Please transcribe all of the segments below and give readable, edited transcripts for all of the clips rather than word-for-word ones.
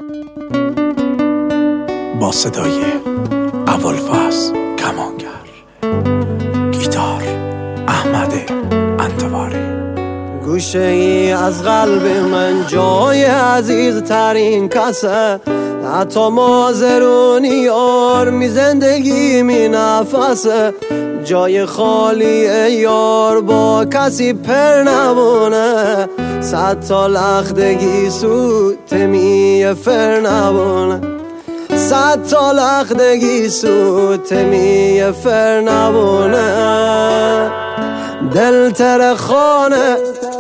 با صدای ابوالفضل کمانگر، گیتار احمد انتواری. گوشه ای از قلب من جای عزیزترین کسه، حتی مازرونی یار می زندگی می نفسه. جای خالی یار با کسی پر نبونه، 100 تا لختگی سوت می فر نبونه، 100 تا لختگی سوت می فر نبونه. دل تر خانه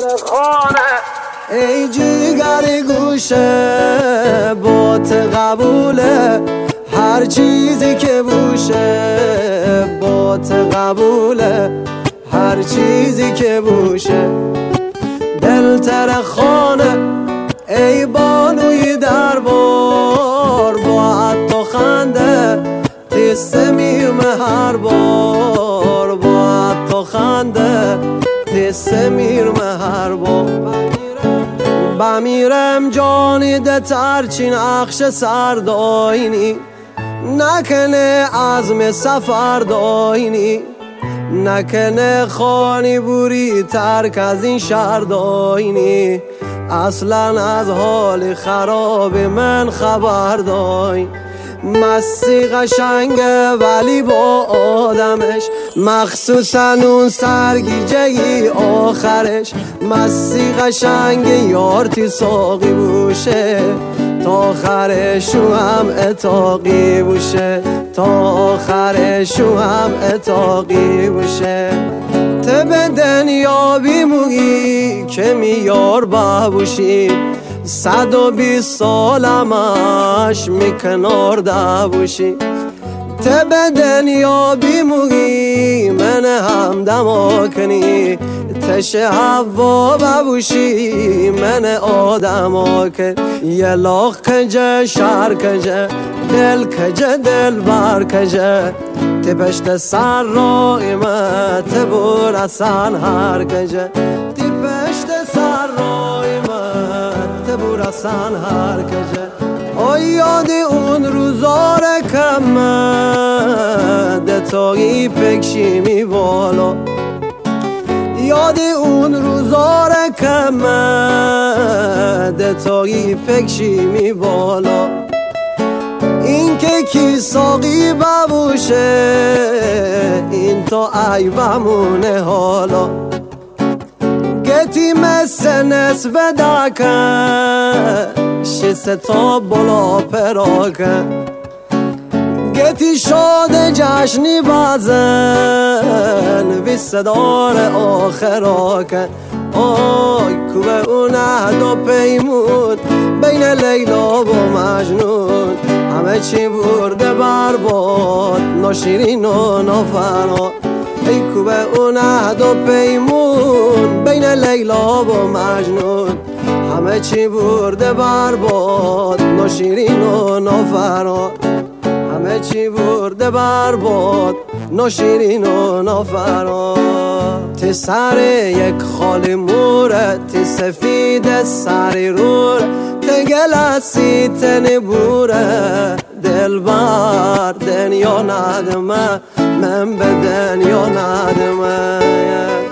ای جیگری گوشه، بات قبوله هر چیزی که بوشه، بات قبوله هر چیزی که بوشه. دل تر خانه ای بانوی دربار، با حتی خنده تیسته میرمه هر بار، با حتی خنده تیسته میرمه هر بار. بمیرم جانی ده ترچین اخش سرداینی، نکنه عزم سفر داینی، نکنه خانی بوری ترک از این شهر داینی. اصلا از حال خراب من خبر داین. مستی قشنگه ولی با آدمش، مخصوصا اون سرگیجهی آخرش. مستی قشنگه یارتی ساقی بوشه، تا آخرشو هم اتاقی بوشه، تا آخرشو هم اتاقی بوشه. به دنیا بیموگی که میار بابوشی، 120 سالمش میکنار دابوشی. به دنیا بیموگی من هم دما کنی، تش هوا ببوشی من آدم کن. یه لاخ کجه شهر کجه، دل کجه دل بر کجه، تی پشت سر رایمت برسن هر کجه، تی پشت سر رایمت برسن هر کجه. آی یاد اون روزار کمه تایی پکشی می بالا، یاد اون روزار کمه تایی پکشی می بالا. این که کی ساقی ببوشه، این تا ای بمونه حالا. گتی مثل نصف دکن، 6 تا بلا پراکن. گتی شاد جشنی بازن، وی صدار آخراکن. آی کوه اون عهد و پیمون بین لیلا و مجنون، همه چی برده برباد ناشیرین و نافراد. ای کوه اون عهد و پیمون بین لیلا و مجنون، همه چی برده برباد ناشیرین و نافراد، همه چی برده برباد ناشیرین و نافراد. تی سر یک خالی موره، تی سفید سری روره، تی گلسی تنی بوره. دل بر دنیا ندمه، من به دنیا ندمه.